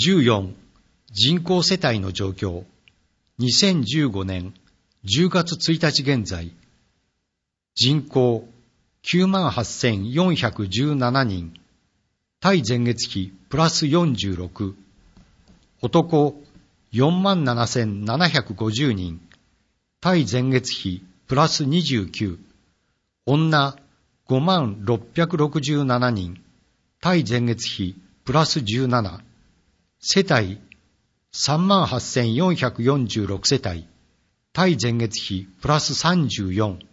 14、人口世帯の状況。2015年10月1日現在、人口 98,417 人、対前月比プラス46、男 47,750 人、対前月比プラス29、女 56,667 人、対前月比プラス17、世帯 38,446 世帯、対前月比プラス34、